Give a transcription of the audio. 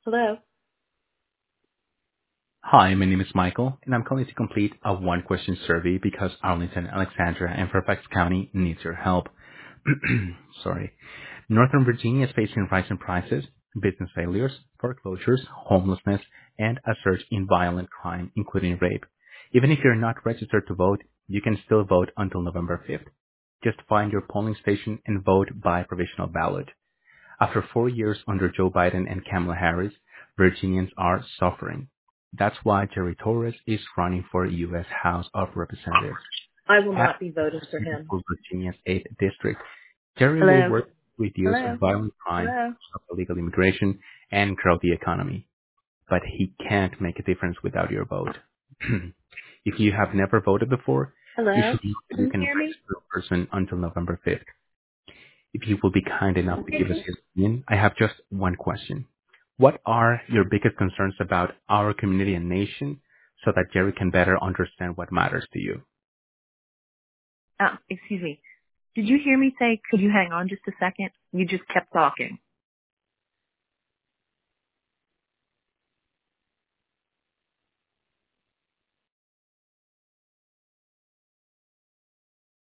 Hello. Hi, my name is Michael, and I'm calling to complete a one-question survey because Arlington, Alexandria, and Fairfax County needs your help. Sorry. Northern Virginia is facing rising prices, business failures, foreclosures, homelessness, and a surge in violent crime, including rape. Even if you're not registered to vote, you can still vote until November 5th. Just find your polling station and vote by provisional ballot. After 4 years under Joe Biden and Kamala Harris, Virginians are suffering. That's why Jerry Torres is running for U.S. House of Representatives. I will As not be voting for him. for Virginia's 8th district, Jerry will Hello. work to reduce Hello. violent crime, Hello. stop illegal immigration, and grow the economy. But he can't make a difference without your vote. If you have never voted before, you Hello. should know that Can you you can hear me? register a person until November 5th. If you will be kind enough to give us your opinion, I have just one question. What are your biggest concerns about our community and nation so that Jerry can better understand what matters to you? Excuse me. Did you hear me say, could you hang on just a second? You just kept talking.